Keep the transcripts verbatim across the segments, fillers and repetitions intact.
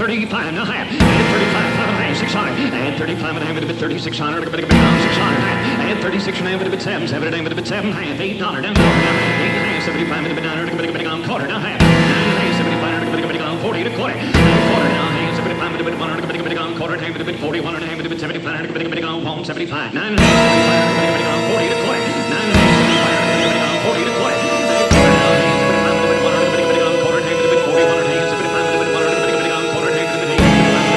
thirty-five and a half, and thirty-five, five and a half, six hundred, and thirty-five and a half, and a bit thirty-six hundred, six hundred, and thirty-six and a half, and a bit seven, seven and a half, and a bit seven, half, eight hundred, down quarter, down eight and a half, seventy-five and a bit nine hundred, a bit on quarter, down half, nine and a half, seventy-five hundred, a bit on forty to quarter, quarter down half, seventy-five and a bit one hundred, a bit on quarter, half, a bit forty, one and a half, a bit seventy-five hundred, a bit on one seventy-five, nine and a half, seventy-five hundred, a bit on forty to quarter, nine and a half, seventy-five hundred, a bit on forty to quarter, quarter down half, seventy-five and a bit one hundred, a bit on quarter, half, a bit forty, one and a half, seventy-five and a bit one hundred, a bit on quarter, half, a bit eight,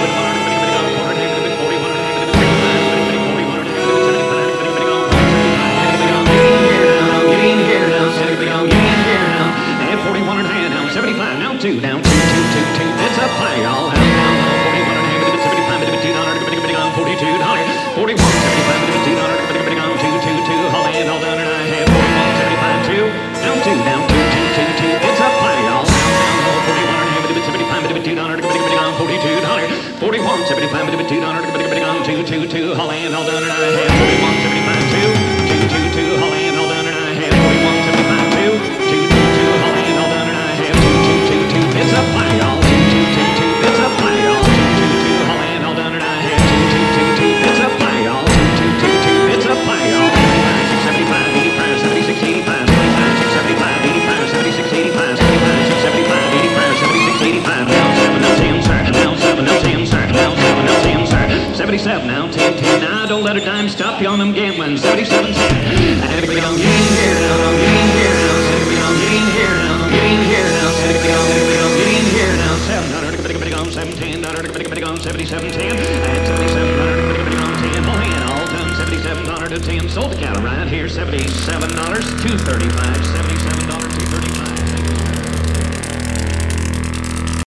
seventy-five, now two, down two, two, two, two. It's a play, all down, down, forty-one and a half, seventy-five, two hundred, on forty-two, forty-one, seventy-five, two hundred, on two, two, two, Holland, all down and a half, forty-one, seventy-five, two, down two, down two, two, two, two. It's a play, all down, down, forty-one and a half, seventy-five, two hundred, on forty-two, forty-one, seventy-five, two hundred, on two, two, two, Holland, all down and a half, forty-one, seventy-five, two, two, two, two, Holland, all down and a half, forty-one, seventy-five, two, two, two, two, Holland, all down and a half, two, two, two, two. It's a play, all two, two, two, two. It's a play, all two, two, two, Holland, all down and a half, two, two, two, two. It's a play, all two, two, two, two. It's a play, all seventy-five, eighty-five, seventy-six, eighty-five, seventy-five, eighty-five, seventy-six, eighty-five, seventy-five, eighty-five, seventy-six, eighty-five. Now seven, now ten, sir. Now seven, now ten, sir. Now seven, now ten, sir. seventy-seven, now ten, ten. Now don't let a dime stop you on them gambling. seventy-seven, ten. And if we don't get in here now, don't get in here now. Said if we don't get in here now, don't get in here now. Said if we don't, if we don't get in here now. seven hundred, on seventeen hundred, on seventy-seven, ten. And seventy-seven hundred, on ten. All in, all done. seventy-seven hundred to ten. Sold the cattle right here. seventy-seven dollars, two thirty-five, seventy.